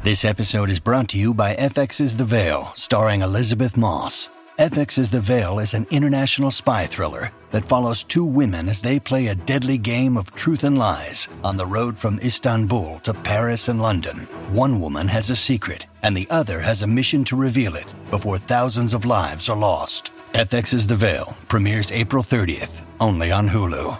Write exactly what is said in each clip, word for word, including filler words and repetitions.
This episode is brought to you by F X's The Veil, starring Elizabeth Moss. F X's The Veil is an international spy thriller that follows two women as they play a deadly game of truth and lies on the road from Istanbul to Paris and London. One woman has a secret, and the other has a mission to reveal it before thousands of lives are lost. F X's The Veil premieres April thirtieth, only on Hulu.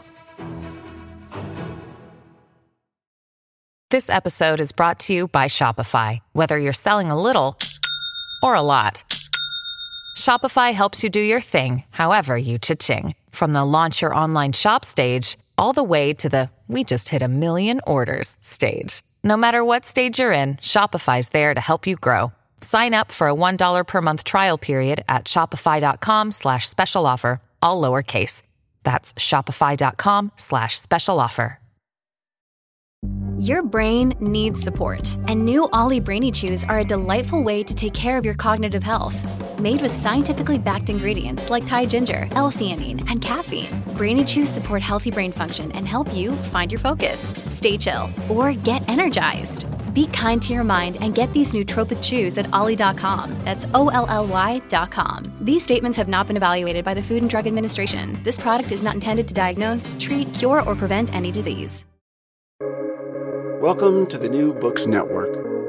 This episode is brought to you by Shopify. Whether you're selling a little or a lot, Shopify helps you do your thing, however you cha-ching. From the launch your online shop stage, all the way to the we just hit a million orders stage. No matter what stage you're in, Shopify's there to help you grow. Sign up for a one dollar per month trial period at shopify.com slash special offer, all lowercase. That's shopify.com slash special offer. Your brain needs support, and new Ollie Brainy Chews are a delightful way to take care of your cognitive health. Made with scientifically backed ingredients like Thai ginger, L-theanine, and caffeine, Brainy Chews support healthy brain function and help you find your focus, stay chill, or get energized. Be kind to your mind and get these nootropic chews at ollie dot com. That's O L L Y dot com. These statements have not been evaluated by the Food and Drug Administration. This product is not intended to diagnose, treat, cure, or prevent any disease. Welcome to the New Books Network.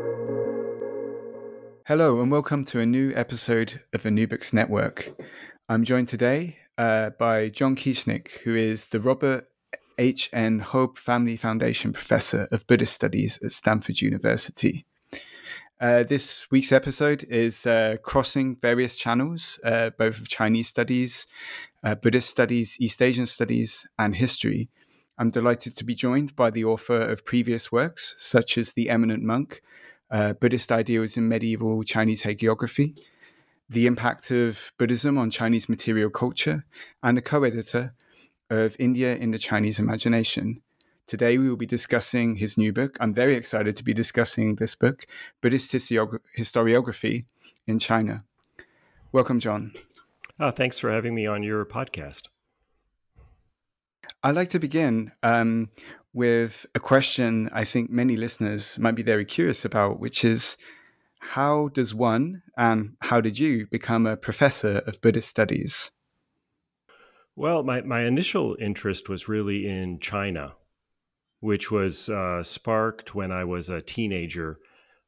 Hello and welcome to a new episode of the New Books Network. I'm joined today uh, by John Kieschnick, who is the Robert H N Hope Family Foundation Professor of Buddhist Studies at Stanford University. Uh, this week's episode is uh, crossing various channels, uh, both of Chinese studies, uh, Buddhist studies, East Asian studies, and history. I'm delighted to be joined by the author of previous works, such as The Eminent Monk, uh, Buddhist Ideals in Medieval Chinese Hagiography, The Impact of Buddhism on Chinese Material Culture, and a co-editor of India in the Chinese Imagination. Today we will be discussing his new book. I'm very excited to be discussing this book, Buddhist Historiog- Historiography in China. Welcome, John. Oh, thanks for having me on your podcast. I'd like to begin um, with a question I think many listeners might be very curious about, which is, how does one, and how did you, become a professor of Buddhist studies? Well, my, my initial interest was really in China, which was uh, sparked when I was a teenager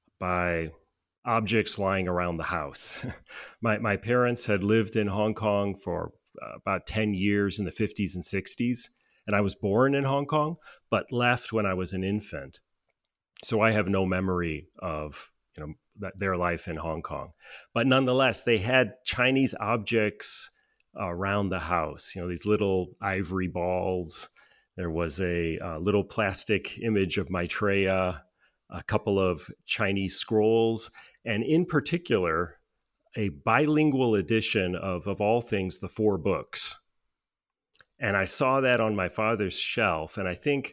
by objects lying around the house. my, my parents had lived in Hong Kong for uh, about ten years in the fifties and sixties. And I was born in Hong Kong, but left when I was an infant. So I have no memory of, you know, that, their life in Hong Kong. But nonetheless, they had Chinese objects around the house, you know, these little ivory balls. There was a, a little plastic image of Maitreya, a couple of Chinese scrolls, and in particular, a bilingual edition of, of all things, the Four Books. And I saw that on my father's shelf. And I think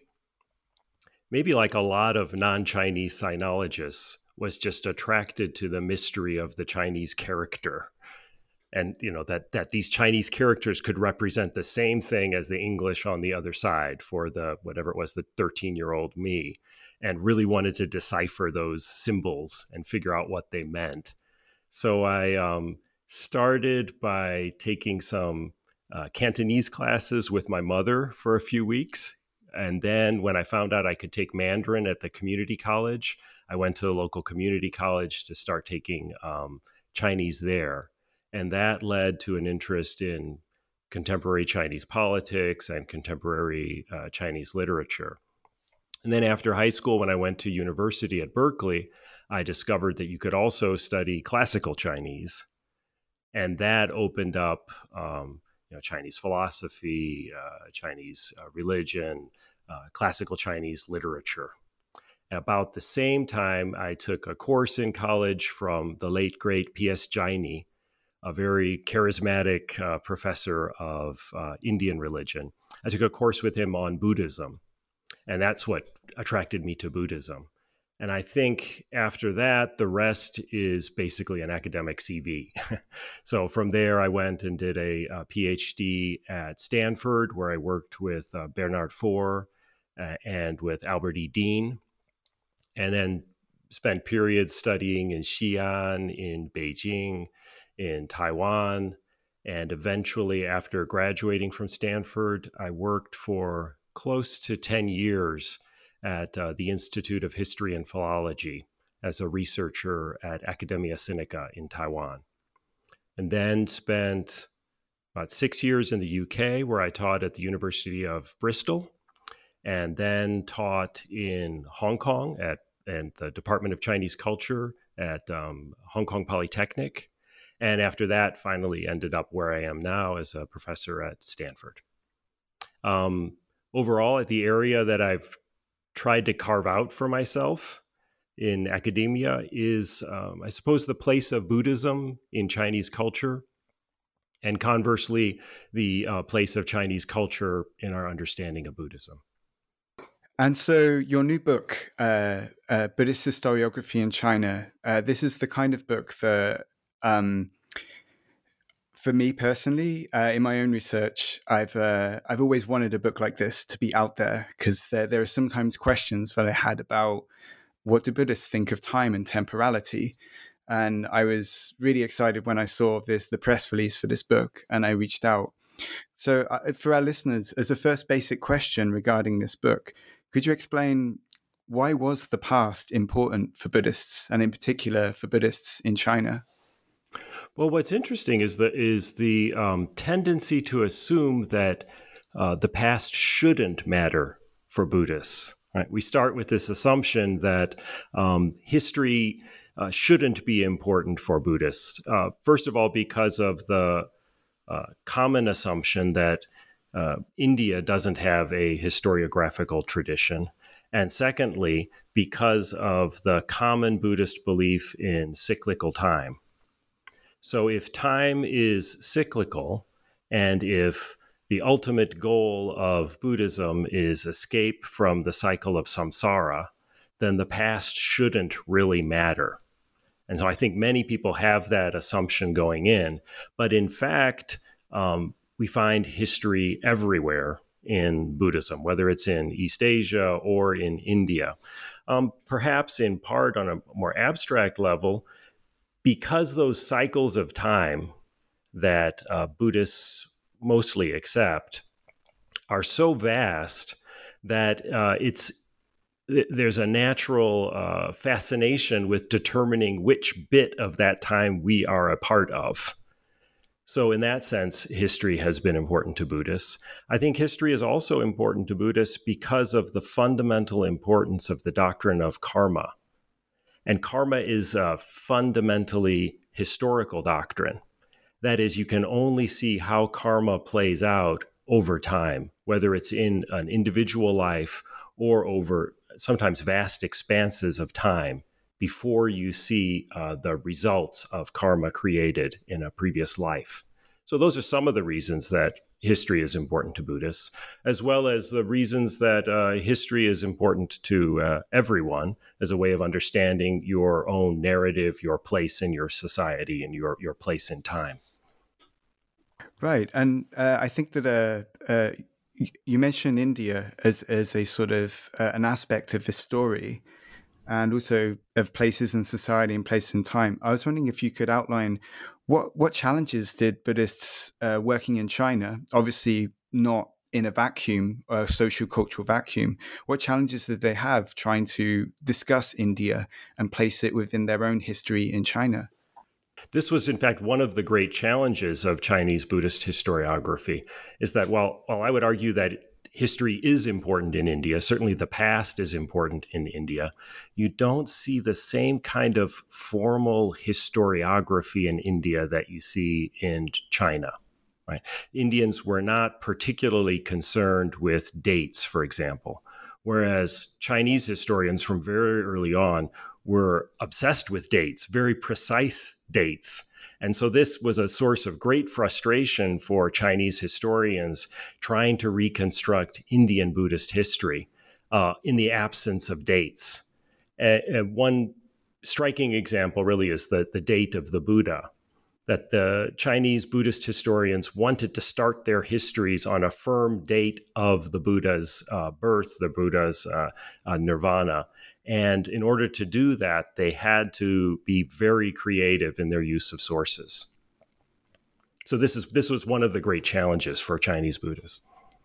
maybe like a lot of non-Chinese sinologists was just attracted to the mystery of the Chinese character. And, you know, that that these Chinese characters could represent the same thing as the English on the other side for the, whatever it was, the thirteen-year-old me, and really wanted to decipher those symbols and figure out what they meant. So I um, started by taking some Uh, Cantonese classes with my mother for a few weeks. And then when I found out I could take Mandarin at the community college, I went to the local community college to start taking um, Chinese there. And that led to an interest in contemporary Chinese politics and contemporary uh, Chinese literature. And then after high school, when I went to university at Berkeley, I discovered that you could also study classical Chinese. And that opened up um, you know, Chinese philosophy, uh, Chinese uh, religion, uh, classical Chinese literature. About the same time, I took a course in college from the late, great P S Jaini, a very charismatic uh, professor of uh, Indian religion. I took a course with him on Buddhism, and that's what attracted me to Buddhism. And I think after that, the rest is basically an academic C V. So from there, I went and did a, a PhD at Stanford, where I worked with uh, Bernard Faure uh, and with Albert E. Dean. And then spent periods studying in Xi'an, in Beijing, in Taiwan, and eventually, after graduating from Stanford, I worked for close to ten years at uh, the Institute of History and Philology as a researcher at Academia Sinica in Taiwan. And then spent about six years in the U K, where I taught at the University of Bristol, and then taught in Hong Kong at and the Department of Chinese Culture at um, Hong Kong Polytechnic. And after that, finally ended up where I am now as a professor at Stanford. Um, overall, at the area that I've tried to carve out for myself in academia is, um, I suppose, the place of Buddhism in Chinese culture, and conversely, the uh, place of Chinese culture in our understanding of Buddhism. And so your new book, uh, uh, Buddhist Historiography in China, uh, this is the kind of book that, um, for me personally, uh, in my own research, I've uh, I've always wanted a book like this to be out there, because there, there are sometimes questions that I had about what do Buddhists think of time and temporality. And I was really excited when I saw this, the press release for this book, and I reached out. So uh, for our listeners, as a first basic question regarding this book, could you explain why was the past important for Buddhists, and in particular for Buddhists in China? Well, what's interesting is the, is the um, tendency to assume that uh, the past shouldn't matter for Buddhists. Right? We start with this assumption that um, history uh, shouldn't be important for Buddhists. Uh, first of all, because of the uh, common assumption that uh, India doesn't have a historiographical tradition. And secondly, because of the common Buddhist belief in cyclical time. So if time is cyclical, and if the ultimate goal of Buddhism is escape from the cycle of samsara, then the past shouldn't really matter. And so I think many people have that assumption going in. But in fact, um, we find history everywhere in Buddhism, whether it's in East Asia or in India. Um, perhaps in part on a more abstract level, because those cycles of time that uh, Buddhists mostly accept are so vast that uh, it's there's a natural uh, fascination with determining which bit of that time we are a part of. So in that sense, history has been important to Buddhists. I think history is also important to Buddhists because of the fundamental importance of the doctrine of karma. And karma is a fundamentally historical doctrine. That is, you can only see how karma plays out over time, whether it's in an individual life or over sometimes vast expanses of time, before you see uh, the results of karma created in a previous life. So those are some of the reasons that history is important to Buddhists, as well as the reasons that uh, history is important to uh, everyone as a way of understanding your own narrative, your place in your society, and your, your place in time. Right. And uh, I think that uh, uh, you mentioned India as, as a sort of uh, an aspect of this story, and also of places in society and places in time. I was wondering if you could outline what what challenges did Buddhists uh, working in China, obviously not in a vacuum, a social cultural vacuum, what challenges did they have trying to discuss India and place it within their own history in China? This was, in fact, one of the great challenges of Chinese Buddhist historiography, is that while, while I would argue that history is important in India, certainly the past is important in India, you don't see the same kind of formal historiography in India that you see in China. Right? Indians were not particularly concerned with dates, for example, whereas Chinese historians from very early on were obsessed with dates, very precise dates. And so this was a source of great frustration for Chinese historians trying to reconstruct Indian Buddhist history uh, in the absence of dates. Uh, one striking example really is the, the date of the Buddha. that the Chinese Buddhist historians wanted to start their histories on a firm date of the Buddha's uh, birth, the Buddha's uh, uh, nirvana. And in order to do that, they had to be very creative in their use of sources. So this is this was one of the great challenges for Chinese Buddhists.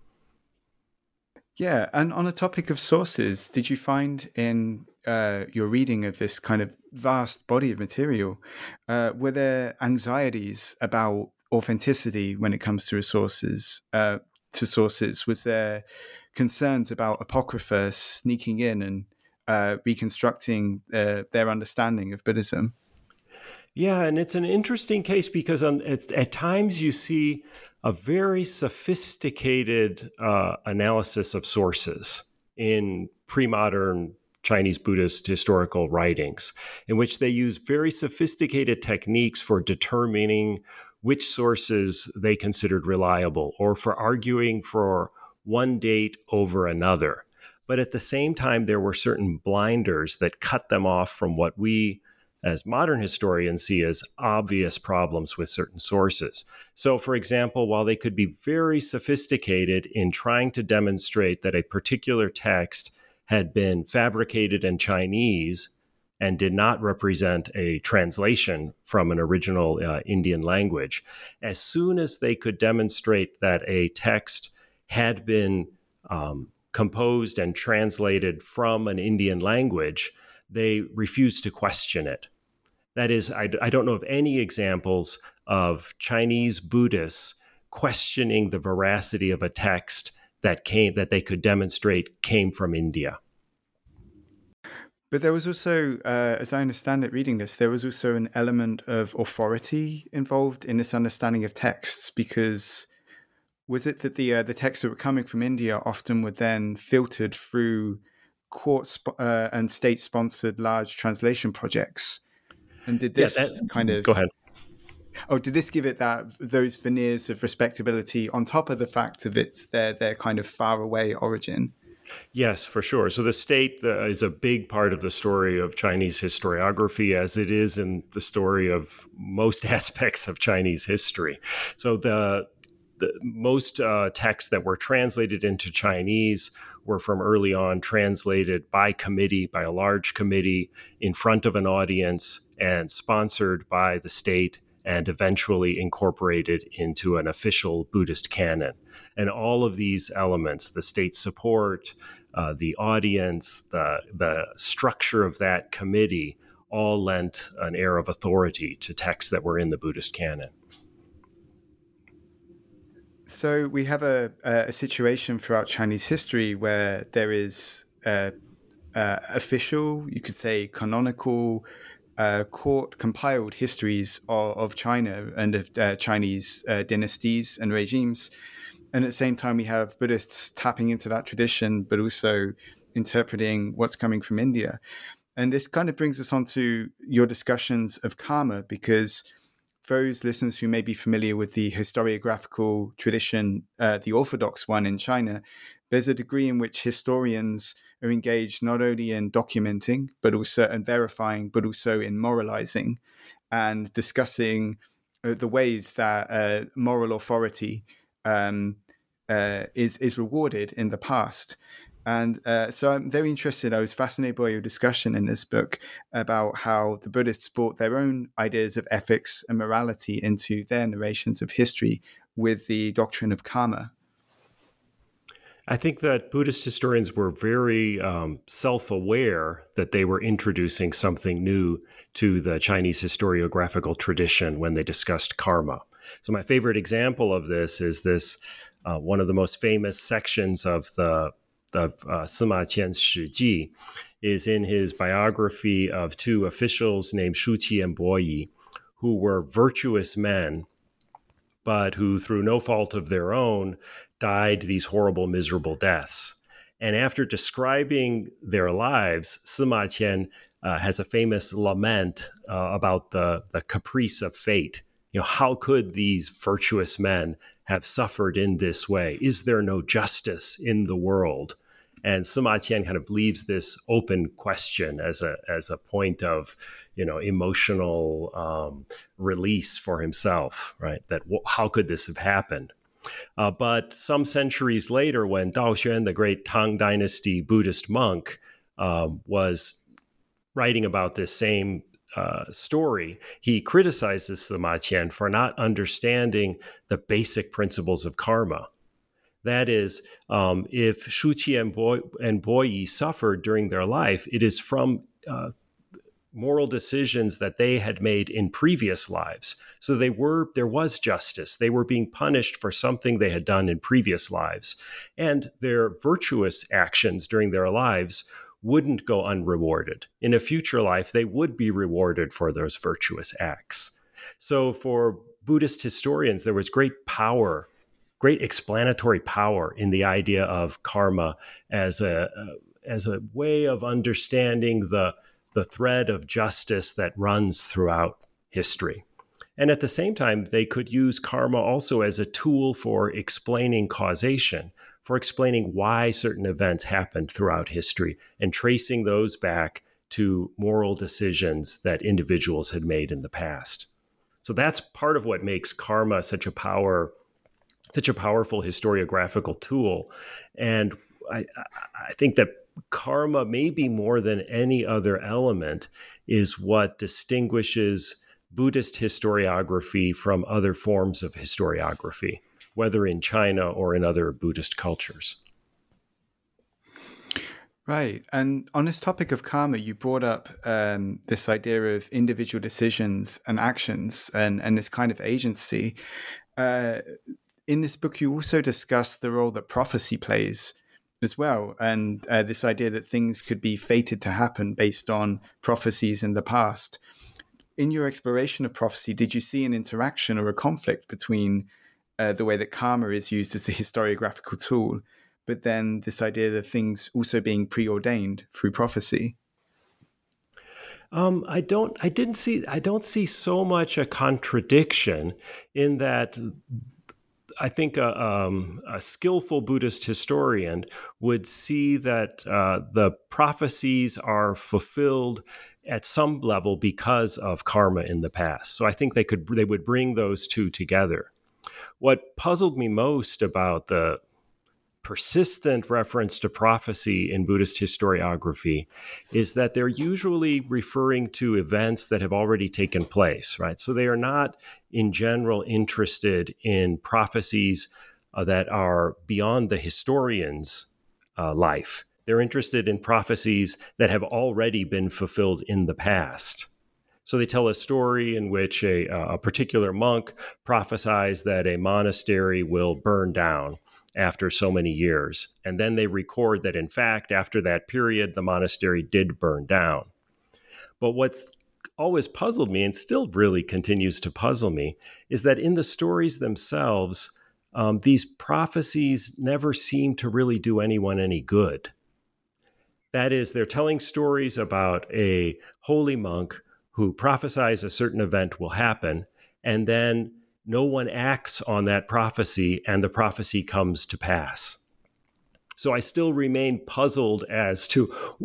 Yeah, and on the topic of sources, did you find in uh, your reading of this kind of vast body of material, uh, were there anxieties about authenticity when it comes to resources, uh, to sources? Was there concerns about apocrypha sneaking in and uh, reconstructing uh, their understanding of Buddhism? Yeah, and it's an interesting case because on, at, at times you see a very sophisticated uh, analysis of sources in pre-modern Chinese Buddhist historical writings, in which they use very sophisticated techniques for determining which sources they considered reliable or for arguing for one date over another. But at the same time, there were certain blinders that cut them off from what we as modern historians see as obvious problems with certain sources. So, for example, while they could be very sophisticated in trying to demonstrate that a particular text had been fabricated in Chinese and did not represent a translation from an original uh, Indian language, as soon as they could demonstrate that a text had been um, composed and translated from an Indian language, they refused to question it. That is, I, I don't know of any examples of Chinese Buddhists questioning the veracity of a text that came that they could demonstrate came from India. But there was also, uh, as I understand it, reading this, there was also an element of authority involved in this understanding of texts, because was it that the uh, the texts that were coming from India often were then filtered through court sp- uh, and state-sponsored large translation projects? And did this yeah, that, kind of go ahead? Oh, did this give it that those veneers of respectability on top of the fact of its their their kind of far away origin? Yes, for sure. So the state uh, is a big part of the story of Chinese historiography, as it is in the story of most aspects of Chinese history. So the The, most uh, texts that were translated into Chinese were from early on translated by committee, by a large committee in front of an audience and sponsored by the state and eventually incorporated into an official Buddhist canon. And all of these elements, the state support, uh, the audience, the, the structure of that committee, all lent an air of authority to texts that were in the Buddhist canon. So we have a, a situation throughout Chinese history where there is uh, uh, official, you could say canonical, uh, court-compiled histories of, of China and of uh, Chinese uh, dynasties and regimes. And at the same time, we have Buddhists tapping into that tradition, but also interpreting what's coming from India. And this kind of brings us on to your discussions of karma, because those listeners who may be familiar with the historiographical tradition, uh, the orthodox one in China, there's a degree in which historians are engaged not only in documenting, but also in verifying, but also in moralizing and discussing uh, the ways that uh, moral authority um, uh, is, is rewarded in the past. And uh, so I'm very interested, I was fascinated by your discussion in this book about how the Buddhists brought their own ideas of ethics and morality into their narrations of history with the doctrine of karma. I think that Buddhist historians were very um, self-aware that they were introducing something new to the Chinese historiographical tradition when they discussed karma. So my favorite example of this is this, uh, one of the most famous sections of the of uh, Sima Qian's Shiji is in his biography of two officials named Shu Qi and Bo Yi, who were virtuous men, but who through no fault of their own died these horrible, miserable deaths. And after describing their lives, Sima Qian uh, has a famous lament uh, about the, the caprice of fate. You know, how could these virtuous men have suffered in this way? Is there no justice in the world? And Sima Qian kind of leaves this open question as a as a point of, you know, emotional um, release for himself, right? That w- how could this have happened? Uh, but some centuries later, when Dao Xuan, the great Tang Dynasty Buddhist monk, um, was writing about this same uh, story, he criticizes Sima Qian for not understanding the basic principles of karma. That is, um, if Shu Qi and Bo, and Bo Yi suffered during their life, it is from uh, moral decisions that they had made in previous lives. So they were there was justice. They were being punished for something they had done in previous lives. And their virtuous actions during their lives wouldn't go unrewarded. In a future life, they would be rewarded for those virtuous acts. So for Buddhist historians, there was great power great explanatory power in the idea of karma as a uh, as a way of understanding the the thread of justice that runs throughout history. And at the same time, they could use karma also as a tool for explaining causation, for explaining why certain events happened throughout history and tracing those back to moral decisions that individuals had made in the past. So that's part of what makes karma such a power such a powerful historiographical tool. And I, I think that karma, maybe more than any other element, is what distinguishes Buddhist historiography from other forms of historiography, whether in China or in other Buddhist cultures. Right. And on this topic of karma, you brought up um, this idea of individual decisions and actions and, and this kind of agency. Uh, In this book, you also discuss the role that prophecy plays as well, and uh, this idea that things could be fated to happen based on prophecies in the past. In your exploration of prophecy, did you see an interaction or a conflict between uh, the way that karma is used as a historiographical tool, but then this idea that things also being preordained through prophecy? Um, I don't. I didn't see. I don't see so much a contradiction in that. I think a, um, a skillful Buddhist historian would see that uh, the prophecies are fulfilled at some level because of karma in the past. So I think they could they would bring those two together. What puzzled me most about the persistent reference to prophecy in Buddhist historiography is that they're usually referring to events that have already taken place, right? So they are not, in general, interested in prophecies uh, that are beyond the historian's uh, life. They're interested in prophecies that have already been fulfilled in the past. So they tell a story in which a, a particular monk prophesies that a monastery will burn down after so many years. And then they record that, in fact, after that period, the monastery did burn down. But what's always puzzled me, and still really continues to puzzle me, is that in the stories themselves, um, these prophecies never seem to really do anyone any good. That is, they're telling stories about a holy monk who prophesies a certain event will happen, and then no one acts on that prophecy, and the prophecy comes to pass. So I still remain puzzled as to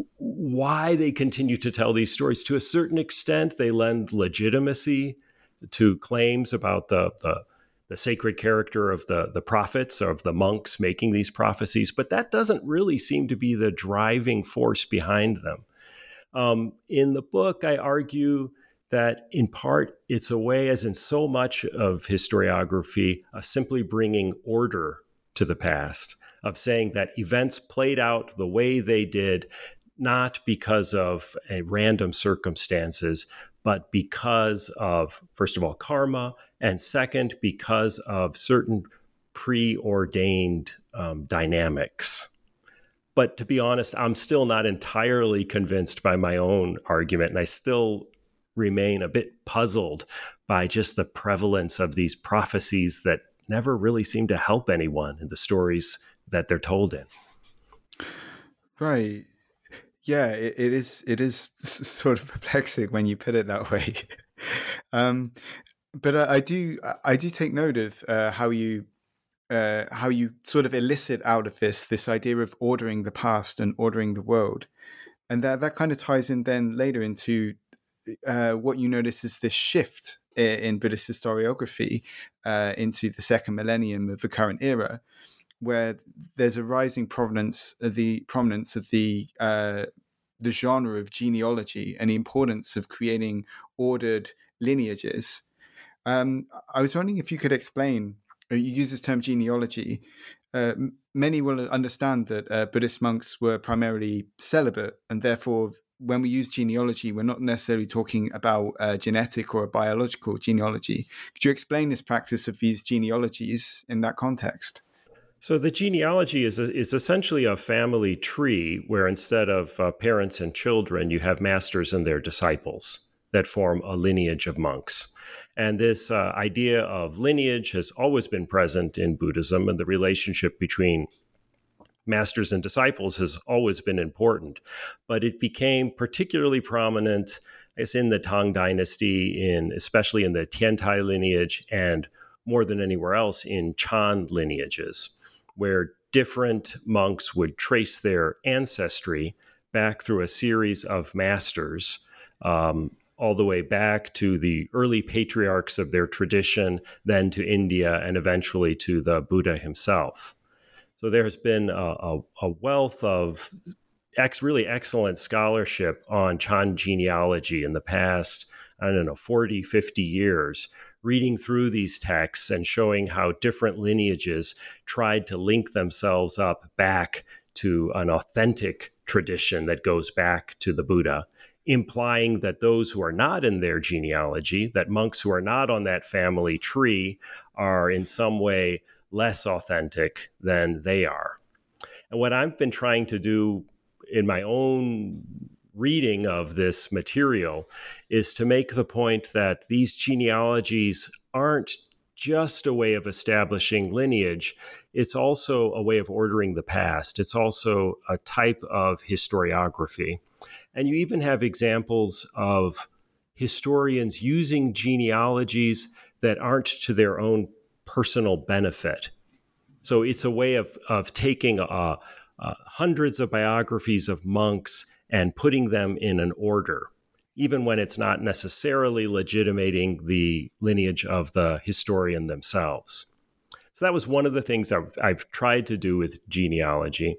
why they continue to tell these stories. To a certain extent, they lend legitimacy to claims about the, the, the sacred character of the, the prophets, of the monks making these prophecies, but that doesn't really seem to be the driving force behind them. Um, in the book, I argue that in part it's a way, as in so much of historiography, of simply bringing order to the past, of saying that events played out the way they did, not because of a random circumstances, but because of, first of all, karma, and second, because of certain preordained um, dynamics. But to be honest, I'm still not entirely convinced by my own argument, and I still remain a bit puzzled by just the prevalence of these prophecies that never really seem to help anyone in the stories that they're told in. Right. Yeah, it, it is. It is sort of perplexing when you put it that way. um, but I, I do. I do take note of uh, how you uh, how you sort of elicit out of this this idea of ordering the past and ordering the world, and that that kind of ties in then later into uh, what you notice is this shift in Buddhist historiography uh, into the second millennium of the current era, where there's a rising prominence of the prominence of the uh, the genre of genealogy and the importance of creating ordered lineages. Um, I was wondering if you could explain. You use this term genealogy. Uh, many will understand that uh, Buddhist monks were primarily celibate, and therefore, when we use genealogy, we're not necessarily talking about a genetic or a biological genealogy. Could you explain this practice of these genealogies in that context? So the genealogy is a, is essentially a family tree where instead of uh, parents and children, you have masters and their disciples that form a lineage of monks. And this uh, idea of lineage has always been present in Buddhism, and the relationship between masters and disciples has always been important. But it became particularly prominent, I guess, in the Tang Dynasty, in especially in the Tiantai lineage, and more than anywhere else in Chan lineages, where different monks would trace their ancestry back through a series of masters, um, all the way back to the early patriarchs of their tradition, then to India, and eventually to the Buddha himself. So there has been a, a, a wealth of ex, really excellent scholarship on Chan genealogy in the past, I don't know, forty, fifty years, reading through these texts and showing how different lineages tried to link themselves up back to an authentic tradition that goes back to the Buddha, implying that those who are not in their genealogy, that monks who are not on that family tree, are in some way less authentic than they are. And what I've been trying to do in my own reading of this material is to make the point that these genealogies aren't just a way of establishing lineage. It's also a way of ordering the past. It's also a type of historiography. And you even have examples of historians using genealogies that aren't to their own personal benefit. So it's a way of, of taking uh, uh, hundreds of biographies of monks and putting them in an order, even when it's not necessarily legitimating the lineage of the historian themselves. So that was one of the things I've, I've tried to do with genealogy.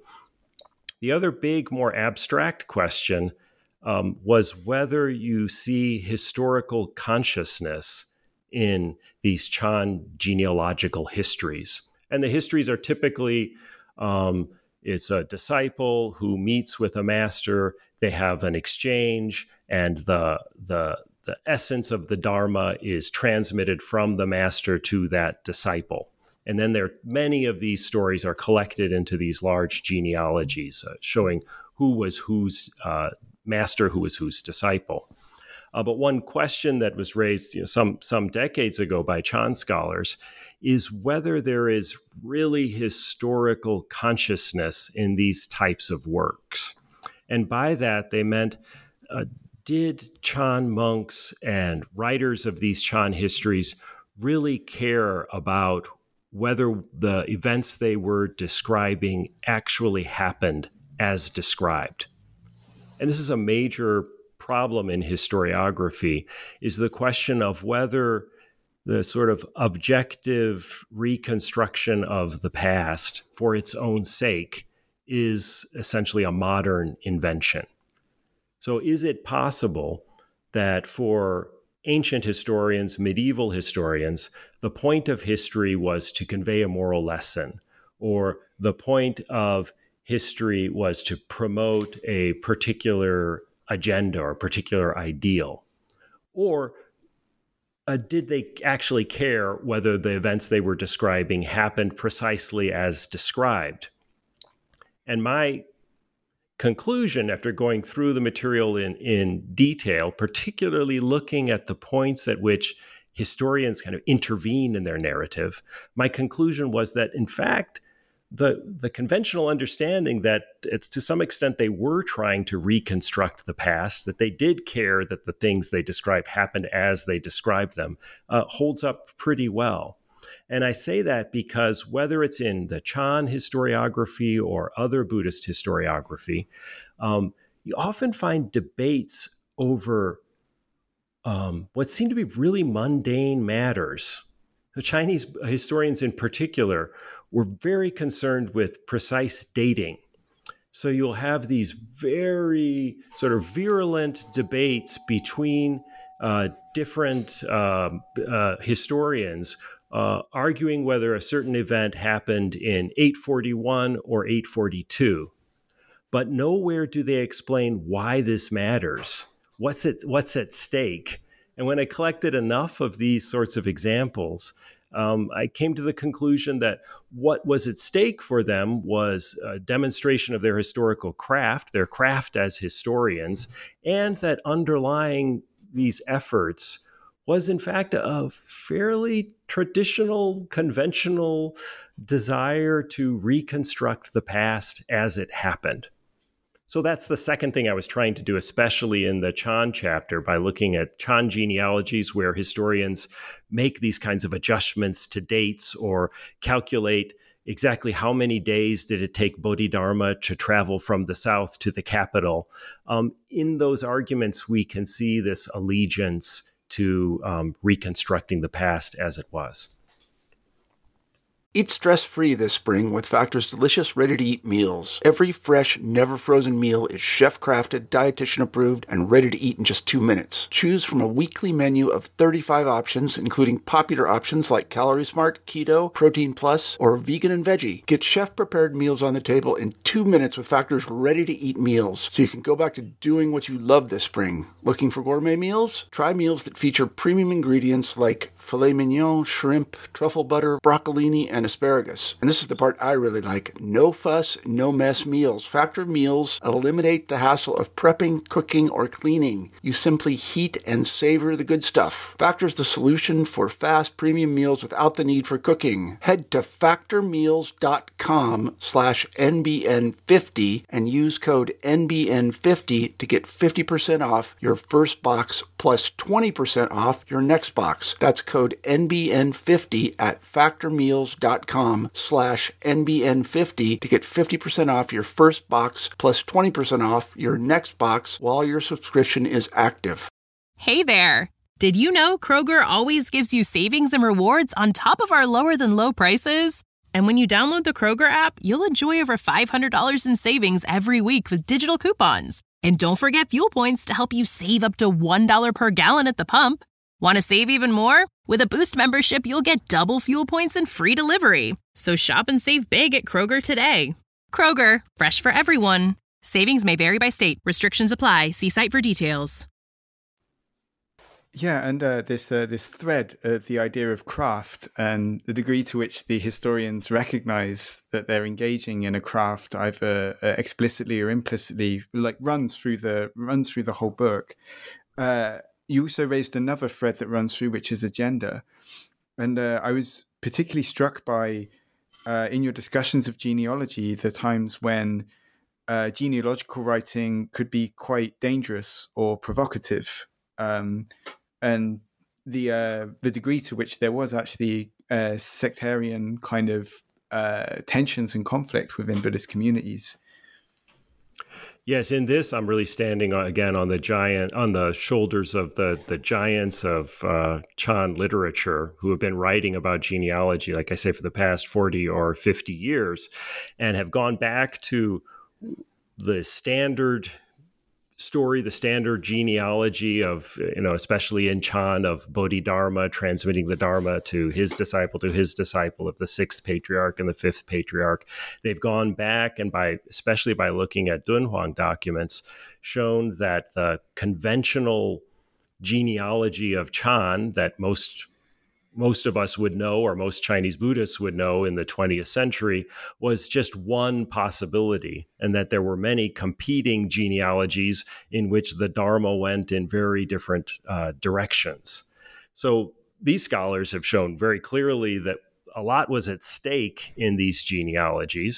The other big, more abstract question um, was whether you see historical consciousness in these Chan genealogical histories. And the histories are typically, um, it's a disciple who meets with a master, they have an exchange, and the, the, the essence of the Dharma is transmitted from the master to that disciple. And then there, many of these stories are collected into these large genealogies, uh, showing who was whose uh, master, who was whose disciple. Uh, but one question that was raised you know, some, some decades ago by Chan scholars is whether there is really historical consciousness in these types of works. And by that, they meant, uh, did Chan monks and writers of these Chan histories really care about whether the events they were describing actually happened as described? And this is a major problem in historiography, is the question of whether the sort of objective reconstruction of the past for its own sake is essentially a modern invention. So is it possible that for ancient historians, medieval historians, the point of history was to convey a moral lesson, or the point of history was to promote a particular agenda or a particular ideal? Or uh, did they actually care whether the events they were describing happened precisely as described? And my conclusion after going through the material in, in detail, particularly looking at the points at which historians kind of intervene in their narrative, my conclusion was that, in fact, the, the conventional understanding that it's to some extent they were trying to reconstruct the past, that they did care that the things they described happened as they described them, uh, holds up pretty well. And I say that because whether it's in the Chan historiography or other Buddhist historiography, um, you often find debates over um, what seem to be really mundane matters. The Chinese historians in particular were very concerned with precise dating. So you'll have these very sort of virulent debates between uh, different um, uh, historians uh, arguing whether a certain event happened in eight forty-one or eight forty-two. But nowhere do they explain why this matters. What's it, what's at stake? And when I collected enough of these sorts of examples, Um, I came to the conclusion that what was at stake for them was a demonstration of their historical craft, their craft as historians, and that underlying these efforts was, in fact, a fairly traditional, conventional desire to reconstruct the past as it happened. So that's the second thing I was trying to do, especially in the Chan chapter, by looking at Chan genealogies where historians make these kinds of adjustments to dates or calculate exactly how many days did it take Bodhidharma to travel from the south to the capital. Um, in those arguments, we can see this allegiance to um, reconstructing the past as it was. Eat stress-free this spring with Factor's delicious, ready-to-eat meals. Every fresh, never-frozen meal is chef-crafted, dietitian-approved, and ready to eat in just two minutes. Choose from a weekly menu of thirty-five options, including popular options like Calorie Smart, Keto, Protein Plus, or Vegan and Veggie. Get chef-prepared meals on the table in two minutes with Factor's ready-to-eat meals, so you can go back to doing what you love this spring. Looking for gourmet meals? Try meals that feature premium ingredients like filet mignon, shrimp, truffle butter, broccolini, and asparagus. And this is the part I really like. No fuss, no mess meals. Factor meals eliminate the hassle of prepping, cooking, or cleaning. You simply heat and savor the good stuff. Factor's the solution for fast premium meals without the need for cooking. Head to factormeals.com slash NBN50 and use code N B N fifty to get fifty percent off your first box plus twenty percent off your next box. That's code N B N fifty at factormeals.com slash NBN50 to get fifty percent off your first box plus twenty percent off your next box while your subscription is active. Hey there! Did you know Kroger always gives you savings and rewards on top of our lower than low prices? And when you download the Kroger app, you'll enjoy over five hundred dollars in savings every week with digital coupons. And don't forget fuel points to help you save up to one dollar per gallon at the pump. Want to save even more? With a Boost membership, you'll get double fuel points and free delivery. So shop and save big at Kroger today. Kroger, fresh for everyone. Savings may vary by state. Restrictions apply. See site for details. Yeah, and uh, this uh, this thread, uh, the idea of craft and the degree to which the historians recognize that they're engaging in a craft, either uh, explicitly or implicitly, like runs through the runs through the whole book. Uh, you also raised another thread that runs through, which is agenda, and uh, I was particularly struck by uh, in your discussions of genealogy the times when uh, genealogical writing could be quite dangerous or provocative. Um, And the uh, the degree to which there was actually uh, sectarian kind of uh, tensions and conflict within Buddhist communities. Yes, in this, I'm really standing on, again on the giant on the shoulders of the the giants of uh, Chan literature who have been writing about genealogy, like I say, for the past forty or fifty years, and have gone back to the standard story, the standard genealogy of, you know, especially in Chan, of Bodhidharma transmitting the Dharma to his disciple, to his disciple, of the sixth patriarch and the fifth patriarch. They've gone back and by, especially by looking at Dunhuang documents, shown that the conventional genealogy of Chan that most most of us would know, or most Chinese Buddhists would know in the twentieth century, was just one possibility, and that there were many competing genealogies in which the Dharma went in very different uh, directions. So these scholars have shown very clearly that a lot was at stake in these genealogies.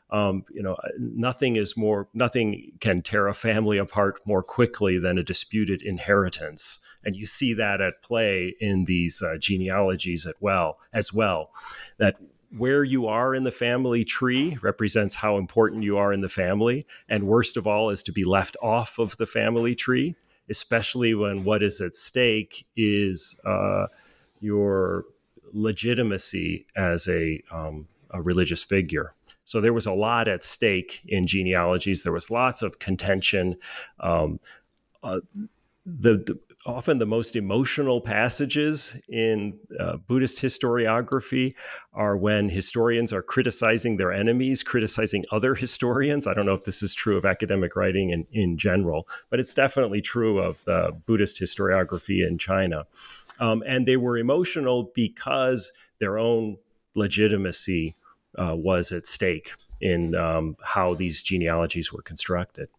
Um, you know, nothing is more, nothing can tear a family apart more quickly than a disputed inheritance. And you see that at play in these uh, genealogies as well, as well, that where you are in the family tree represents how important you are in the family. And worst of all is to be left off of the family tree, especially when what is at stake is uh, your legitimacy as a, um, a religious figure. So there was a lot at stake in genealogies. There was lots of contention. Um, uh, the, the often the most emotional passages in uh, Buddhist historiography are when historians are criticizing their enemies, criticizing other historians. I don't know if this is true of academic writing in, in general, but it's definitely true of the Buddhist historiography in China. Um, and they were emotional because their own legitimacy uh, was at stake in um, how these genealogies were constructed.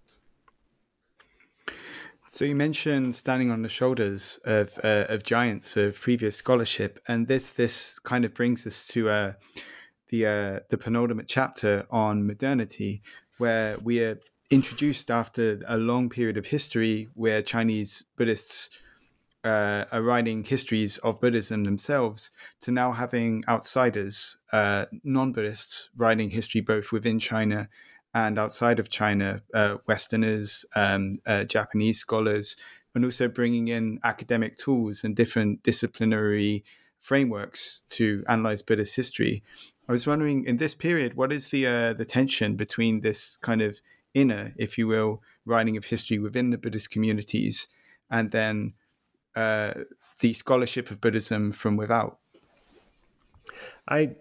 So you mentioned standing on the shoulders of uh, of giants of previous scholarship, and this this kind of brings us to uh, the uh, the penultimate chapter on modernity, where we are introduced after a long period of history where Chinese Buddhists uh, are writing histories of Buddhism themselves, to now having outsiders, uh, non-Buddhists, writing history both within China and outside of China, uh, Westerners, um, uh, Japanese scholars, and also bringing in academic tools and different disciplinary frameworks to analyze Buddhist history. I was wondering, in this period, what is the uh, the tension between this kind of inner, if you will, writing of history within the Buddhist communities, and then uh, the scholarship of Buddhism from without? I...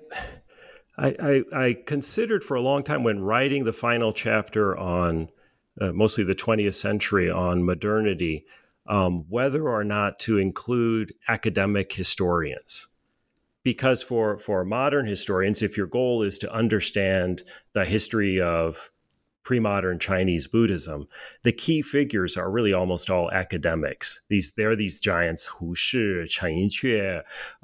I, I, I considered for a long time when writing the final chapter on uh, mostly the twentieth century on modernity, um, whether or not to include academic historians. Because for, for modern historians, if your goal is to understand the history of pre-modern Chinese Buddhism, the key figures are really almost all academics. These They're these giants, Hu Shi, Chen Yinque,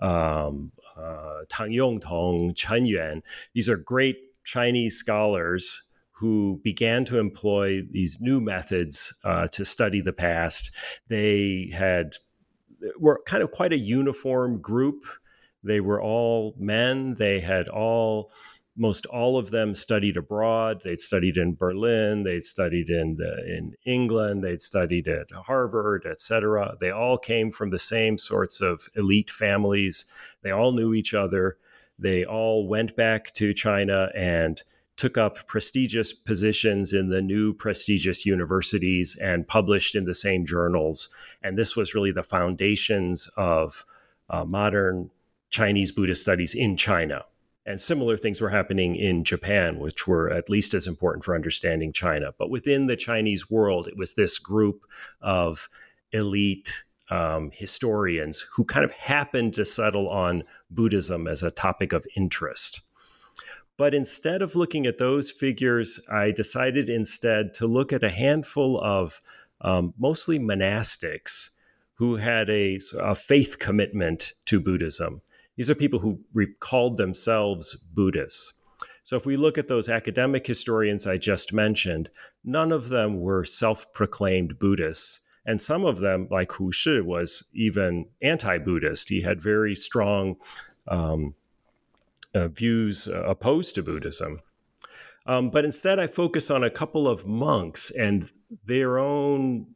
um, Uh, Tang Yongtong, Chen Yuan. These are great Chinese scholars who began to employ these new methods uh, to study the past. They had were kind of quite a uniform group. They were all men. They had all, most all of them studied abroad. They'd studied in Berlin. They'd studied in the, in England. They'd studied at Harvard, et cetera. They all came from the same sorts of elite families. They all knew each other. They all went back to China and took up prestigious positions in the new prestigious universities and published in the same journals. And this was really the foundations of uh, modern Chinese Buddhist studies in China. And similar things were happening in Japan, which were at least as important for understanding China. But within the Chinese world, it was this group of elite um, historians who kind of happened to settle on Buddhism as a topic of interest. But instead of looking at those figures, I decided instead to look at a handful of um, mostly monastics who had a, a faith commitment to Buddhism. These are people who called themselves Buddhists. So if we look at those academic historians I just mentioned, none of them were self-proclaimed Buddhists. And some of them, like Hu Shi, was even anti-Buddhist. He had very strong um, uh, views uh, opposed to Buddhism. Um, but instead, I focus on a couple of monks and their own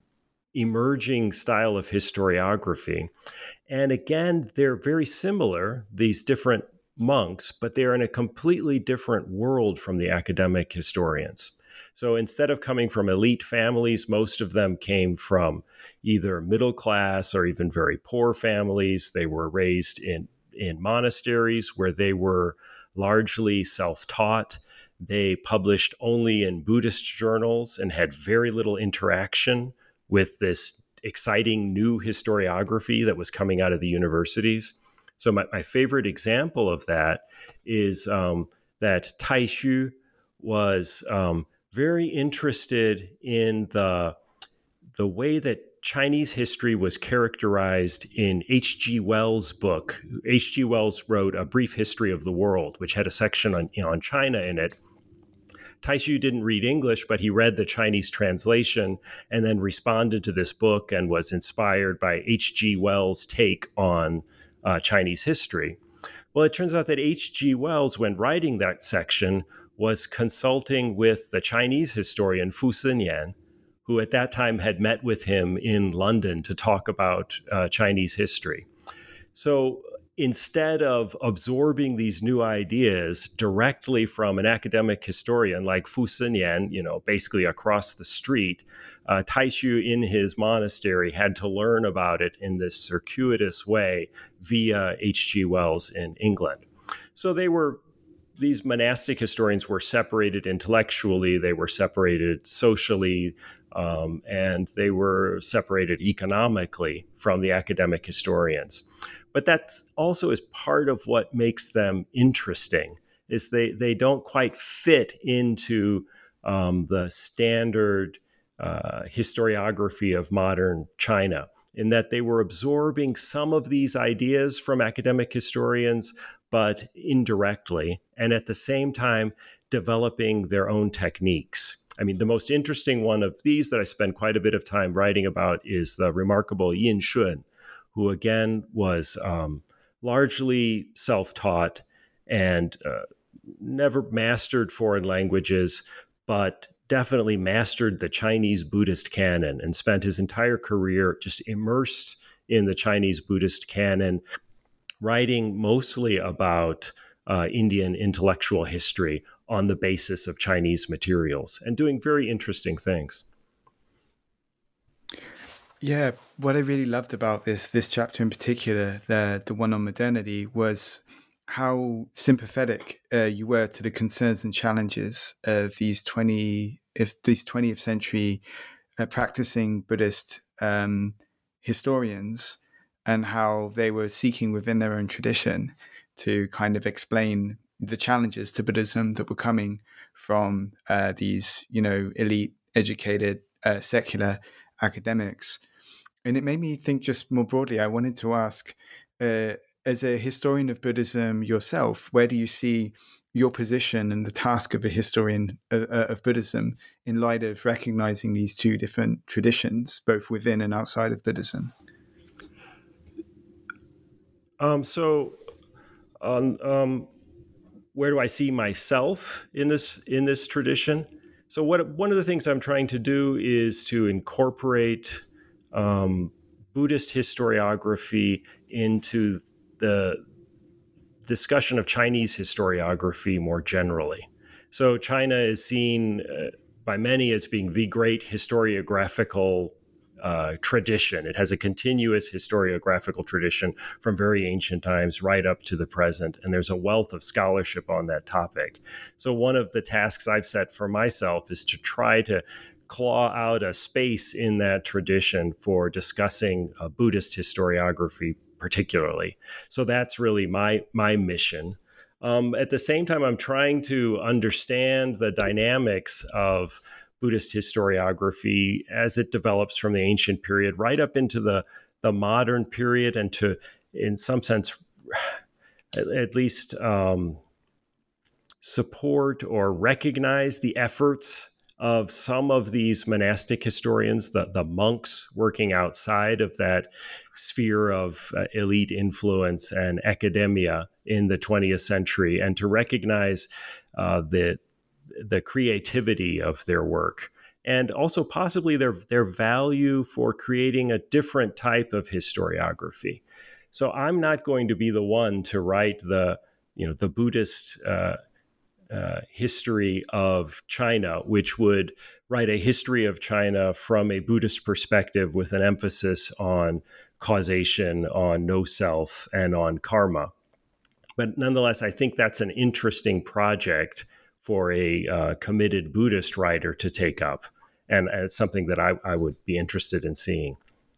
emerging style of historiography. And again, they're very similar, these different monks, but they're in a completely different world from the academic historians. So instead of coming from elite families, most of them came from either middle class or even very poor families. They were raised in, in monasteries where they were largely self-taught. They published only in Buddhist journals and had very little interaction with this exciting new historiography that was coming out of the universities. So my, my favorite example of that is um, that Taixu was um, very interested in the, the way that Chinese history was characterized in H G Wells' book. H G Wells wrote A Brief History of the World, which had a section on, you know, on China in it. Taixu didn't read English, but he read the Chinese translation and then responded to this book and was inspired by H G Wells' take on uh, Chinese history. Well, it turns out that H G Wells, when writing that section, was consulting with the Chinese historian Fu Sinian, who at that time had met with him in London to talk about uh, Chinese history. So instead of absorbing these new ideas directly from an academic historian like Fu Sinian, you know, basically across the street, uh, Taixu in his monastery had to learn about it in this circuitous way via H G Wells in England. So they were These monastic historians were separated intellectually, they were separated socially, um, and they were separated economically from the academic historians. But that also is part of what makes them interesting, is they, they don't quite fit into um, the standard uh, historiography of modern China, in that they were absorbing some of these ideas from academic historians, but indirectly, and at the same time developing their own techniques. I mean, the most interesting one of these that I spend quite a bit of time writing about is the remarkable Yin Shun, who again was um, largely self-taught and uh, never mastered foreign languages, but definitely mastered the Chinese Buddhist canon and spent his entire career just immersed in the Chinese Buddhist canon, writing mostly about uh, Indian intellectual history on the basis of Chinese materials and doing very interesting things. Yeah, what I really loved about this this chapter in particular, the the one on modernity, was how sympathetic uh, you were to the concerns and challenges of these twenty if these twentieth century uh, practicing Buddhist um, historians, and how they were seeking within their own tradition to kind of explain the challenges to Buddhism that were coming from uh, these, you know, elite, educated, uh, secular academics. And it made me think just more broadly. I wanted to ask, uh, as a historian of Buddhism yourself, where do you see your position and the task of a historian of, of Buddhism in light of recognizing these two different traditions, both within and outside of Buddhism? Um, so, um, um, where do I see myself in this in this tradition? So, what one of the things I'm trying to do is to incorporate um, Buddhist historiography into the discussion of Chinese historiography more generally. So, China is seen uh, by many as being the great historiographical Uh, tradition. It has a continuous historiographical tradition from very ancient times right up to the present, and there's a wealth of scholarship on that topic. So one of the tasks I've set for myself is to try to claw out a space in that tradition for discussing uh, Buddhist historiography particularly. So that's really my my mission. Um, at the same time, I'm trying to understand the dynamics of Buddhist historiography as it develops from the ancient period right up into the, the modern period, and to, in some sense, at least um, support or recognize the efforts of some of these monastic historians, the, the monks working outside of that sphere of uh, elite influence and academia in the twentieth century, and to recognize uh, the the creativity of their work, and also possibly their their value for creating a different type of historiography. So I'm not going to be the one to write the, you know, the Buddhist uh, uh, history of China, which would write a history of China from a Buddhist perspective with an emphasis on causation, on no self, and on karma. But nonetheless, I think that's an interesting project for a uh, committed Buddhist writer to take up. And, and it's something that I, I would be interested in seeing.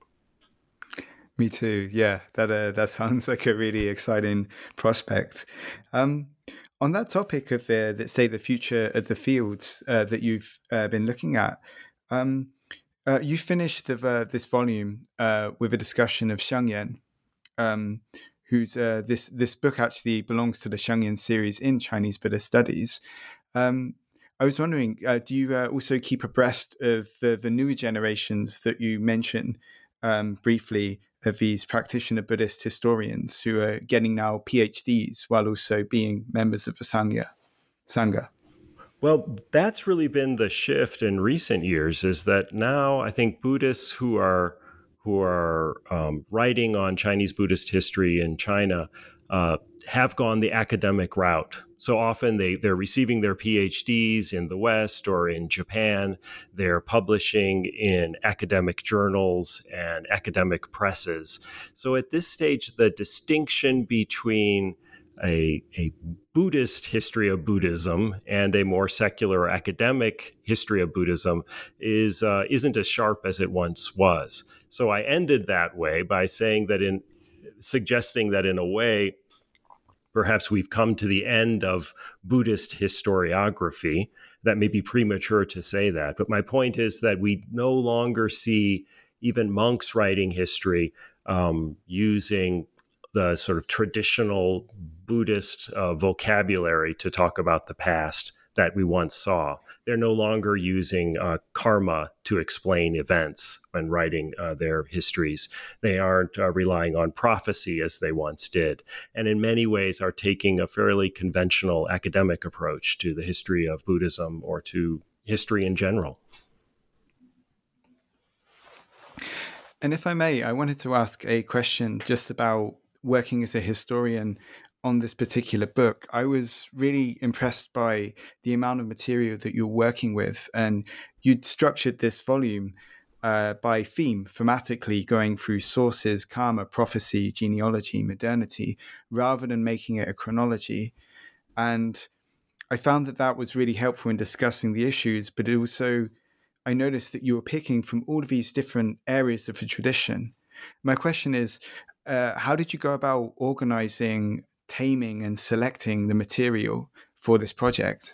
Me too. Yeah, that uh, that sounds like a really exciting prospect. Um, on that topic of the, the, say, the future of the fields uh, that you've uh, been looking at, um, uh, you finished the, uh, this volume uh, with a discussion of Shengyan, um, who's uh, this this book actually belongs to the Shengyan series in Chinese Buddhist studies. Um, I was wondering, uh, do you uh, also keep abreast of the, the newer generations that you mentioned um, briefly of these practitioner Buddhist historians who are getting now PhDs while also being members of the Sangha? Sangha? Well, that's really been the shift in recent years, is that now I think Buddhists who are who are um, writing on Chinese Buddhist history in China uh, have gone the academic route. So often they, they're receiving their PhDs in the West or in Japan. They're publishing in academic journals and academic presses. So at this stage, the distinction between a, a Buddhist history of Buddhism and a more secular academic history of Buddhism is uh, isn't as sharp as it once was. So I ended that way by saying that in suggesting that in a way, perhaps we've come to the end of Buddhist historiography. That may be premature to say that, but my point is that we no longer see even monks writing history um, using the sort of traditional Buddhist uh, vocabulary to talk about the past that we once saw. They're no longer using uh, karma to explain events when writing uh, their histories. They aren't uh, relying on prophecy as they once did, and in many ways are taking a fairly conventional academic approach to the history of Buddhism or to history in general. And if I may, I wanted to ask a question just about working as a historian on this particular book. I was really impressed by the amount of material that you're working with, and you'd structured this volume uh, by theme, thematically going through sources, karma, prophecy, genealogy, modernity, rather than making it a chronology. And I found that that was really helpful in discussing the issues, but also I noticed that you were picking from all of these different areas of the tradition. My question is, uh, how did you go about organizing, taming, and selecting the material for this project?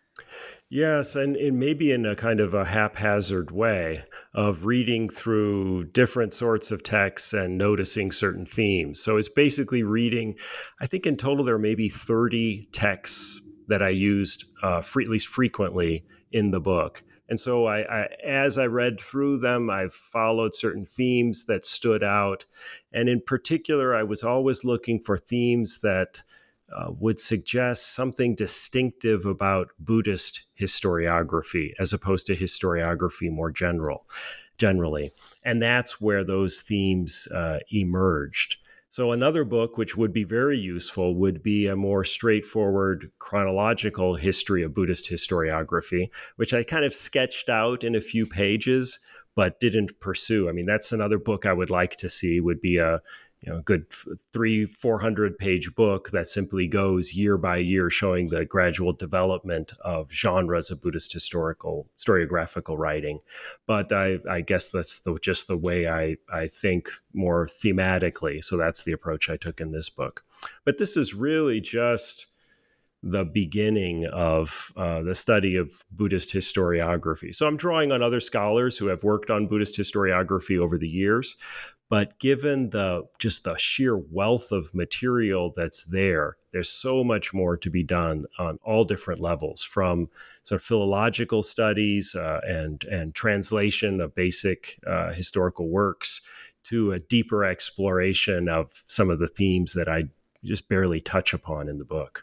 Yes, and, and maybe in a kind of a haphazard way of reading through different sorts of texts and noticing certain themes. So it's basically reading, I think in total there may be thirty texts that I used uh, free, at least frequently in the book. And so I, I, as I read through them, I followed certain themes that stood out. And in particular, I was always looking for themes that uh, would suggest something distinctive about Buddhist historiography as opposed to historiography more general, generally. And that's where those themes uh, emerged. So another book which would be very useful would be a more straightforward chronological history of Buddhist historiography, which I kind of sketched out in a few pages, but didn't pursue. I mean, that's another book I would like to see, would be a you know, good three, four hundred page book that simply goes year by year, showing the gradual development of genres of Buddhist historical historiographical writing. But I, I guess that's the, just the way I, I think more thematically. So that's the approach I took in this book. But this is really just the beginning of uh, the study of Buddhist historiography. So I'm drawing on other scholars who have worked on Buddhist historiography over the years. But given the just the sheer wealth of material that's there, there's so much more to be done on all different levels, from sort of philological studies uh, and, and translation of basic uh, historical works to a deeper exploration of some of the themes that I just barely touch upon in the book.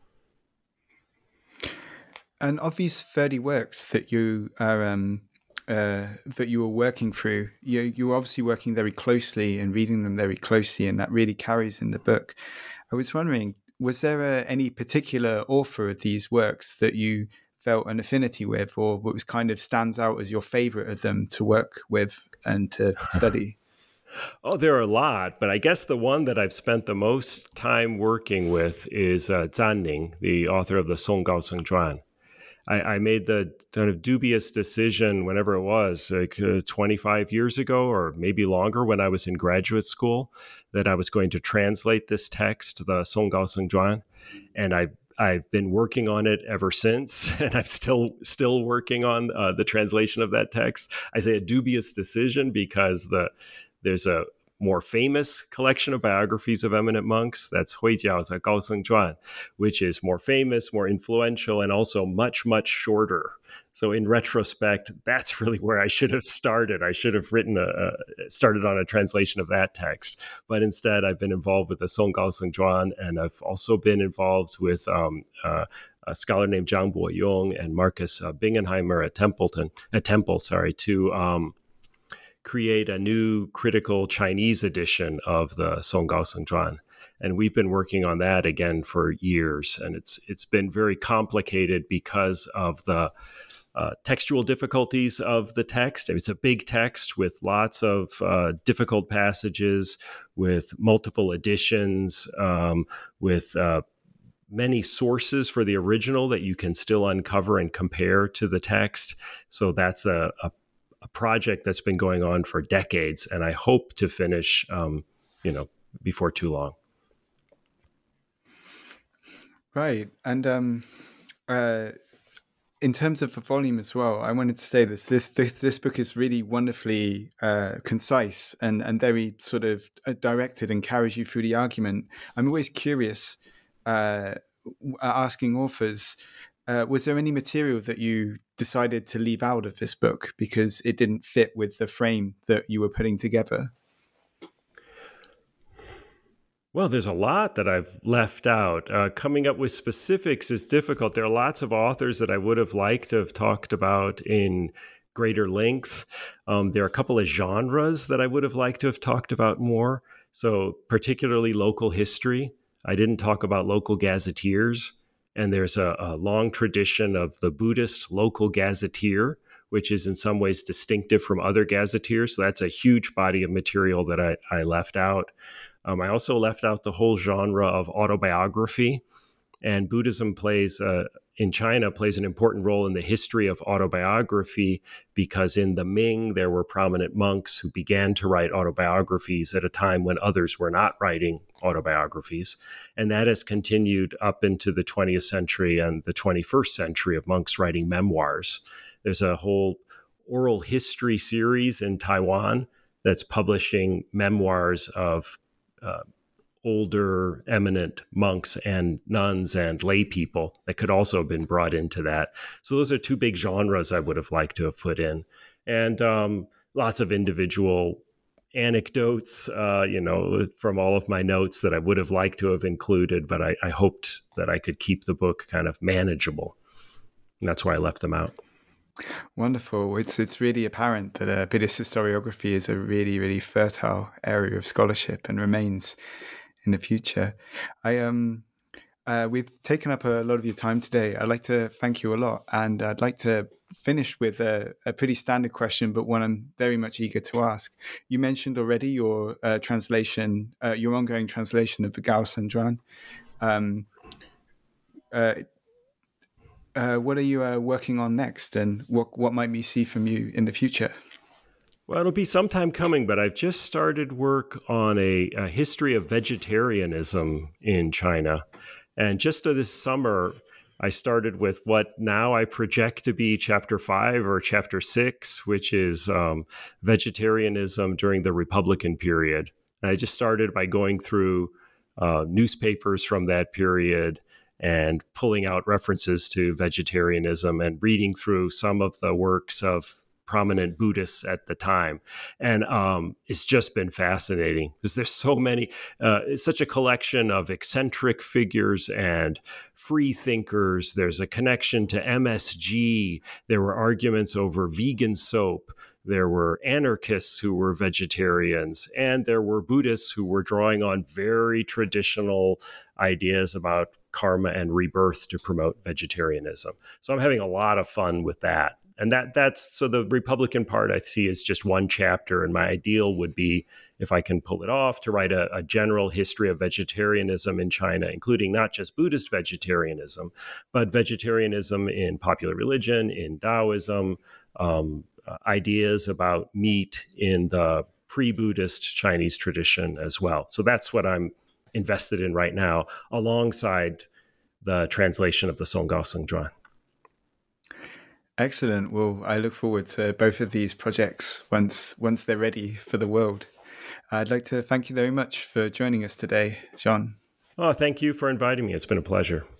And of these thirty works that you are um, uh, that you were working through, you you were obviously working very closely and reading them very closely, and that really carries in the book. I was wondering, was there uh, any particular author of these works that you felt an affinity with, or what was kind of stands out as your favorite of them to work with and to study? Oh, there are a lot, but I guess the one that I've spent the most time working with is uh, Zan Ning, the author of the Song Gao Seng Zhuan. I, I made the kind of dubious decision, whenever it was, like uh, twenty-five years ago or maybe longer, when I was in graduate school, that I was going to translate this text, the Song Gao Seng Zhuan, and I've I've been working on it ever since, and I'm still still working on uh, the translation of that text. I say a dubious decision because the there's a more famous collection of biographies of eminent monks. That's 会教的高僧传, which is more famous, more influential, and also much, much shorter. So in retrospect, that's really where I should have started. I should have written a, a started on a translation of that text. But instead, I've been involved with the Song Gao Seng Zhuan, and I've also been involved with um, uh, a scholar named Zhang Boyong and Marcus uh, Bingenheimer at Templeton, at Temple, sorry, to um, create a new critical Chinese edition of the Song Gao Seng Zhuan. And we've been working on that again for years. And it's it's been very complicated because of the uh, textual difficulties of the text. It's a big text with lots of uh, difficult passages, with multiple editions, um, with uh, many sources for the original that you can still uncover and compare to the text. So that's a, a, a project that's been going on for decades. And I hope to finish, um, you know, before too long. Right. And um, uh, in terms of the volume as well, I wanted to say this. This this, this book is really wonderfully uh, concise and, and very sort of directed and carries you through the argument. I'm always curious, uh, asking authors, uh, was there any material that you decided to leave out of this book because it didn't fit with the frame that you were putting together? Well, there's a lot that I've left out. Uh, coming up with specifics is difficult. There are lots of authors that I would have liked to have talked about in greater length. Um, there are a couple of genres that I would have liked to have talked about more. So particularly local history. I didn't talk about local gazetteers. And there's a, a long tradition of the Buddhist local gazetteer, which is in some ways distinctive from other gazetteers. So that's a huge body of material that I, I left out. Um, I also left out the whole genre of autobiography, and Buddhism plays, uh, in China, plays an important role in the history of autobiography because in the Ming, there were prominent monks who began to write autobiographies at a time when others were not writing autobiographies. And that has continued up into the twentieth century and the twenty-first century of monks writing memoirs. There's a whole oral history series in Taiwan that's publishing memoirs of uh, older eminent monks and nuns and lay people that could also have been brought into that. So those are two big genres I would have liked to have put in. And um, lots of individual anecdotes, uh, you know, from all of my notes that I would have liked to have included, but I, I hoped that I could keep the book kind of manageable. And that's why I left them out. Wonderful. It's it's really apparent that uh, Buddhist historiography is a really, really fertile area of scholarship and remains in the future. I um, uh, we've taken up a lot of your time today. I'd like to thank you a lot, and I'd like to finish with a, a pretty standard question, but one I'm very much eager to ask. You mentioned already your uh, translation, uh, your ongoing translation of the Gao Seng Zhuan. Um, uh, Uh, what are you uh, working on next, and what what might we see from you in the future? Well, it'll be some time coming, but I've just started work on a, a history of vegetarianism in China. And just this summer, I started with what now I project to be chapter five or chapter six, which is um, vegetarianism during the Republican period. And I just started by going through uh, newspapers from that period and pulling out references to vegetarianism and reading through some of the works of prominent Buddhists at the time. And um, it's just been fascinating because there's so many, uh, it's such a collection of eccentric figures and free thinkers. There's a connection to M S G. There were arguments over vegan soap. There were anarchists who were vegetarians, and there were Buddhists who were drawing on very traditional ideas about karma and rebirth to promote vegetarianism. So I'm having a lot of fun with that. And that that's so the Republican part I see is just one chapter. And my ideal would be, if I can pull it off, to write a, a general history of vegetarianism in China, including not just Buddhist vegetarianism, but vegetarianism in popular religion, in Taoism, um, uh, ideas about meat in the pre-Buddhist Chinese tradition as well. So that's what I'm invested in right now, alongside the translation of the Song Gao Seng Zhuan. Excellent. Well, I look forward to both of these projects once once they're ready for the world. I'd like to thank you very much for joining us today, John. Oh, thank you for inviting me. It's been a pleasure.